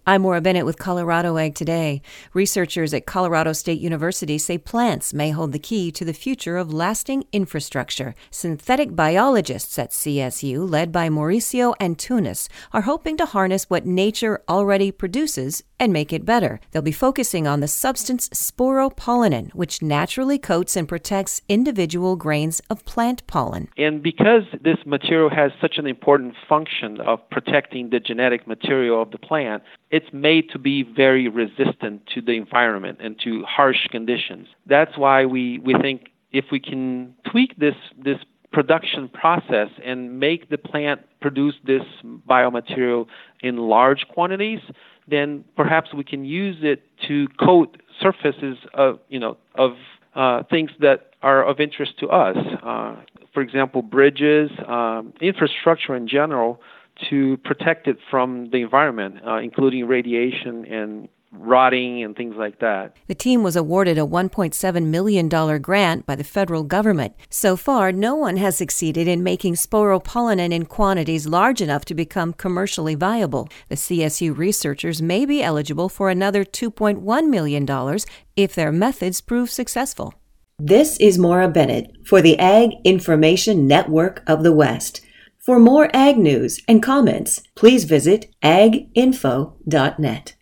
I'm Maura Bennett with Colorado Ag Today. Researchers at Colorado State University say plants may hold the key to the future of lasting infrastructure. Synthetic biologists at CSU, led by Mauricio Antunes, are hoping to harness what nature already produces and make it better. They'll be focusing on the substance sporopollenin, which naturally coats and protects individual grains of plant pollen. And because this material has such an important function of protecting the genetic material of the plant, it's made to be very resistant to the environment and to harsh conditions. That's why we think if we can tweak this production process and make the plant produce this biomaterial in large quantities, then perhaps we can use it to coat surfaces of things that are of interest to us. For example, bridges, infrastructure in general, to protect it from the environment, including radiation and rotting and things like that. The team was awarded a $1.7 million grant by the federal government. So far, no one has succeeded in making sporopollenin in quantities large enough to become commercially viable. The CSU researchers may be eligible for another $2.1 million if their methods prove successful. This is Maura Bennett for the Ag Information Network of the West. For more ag news and comments, please visit aginfo.net.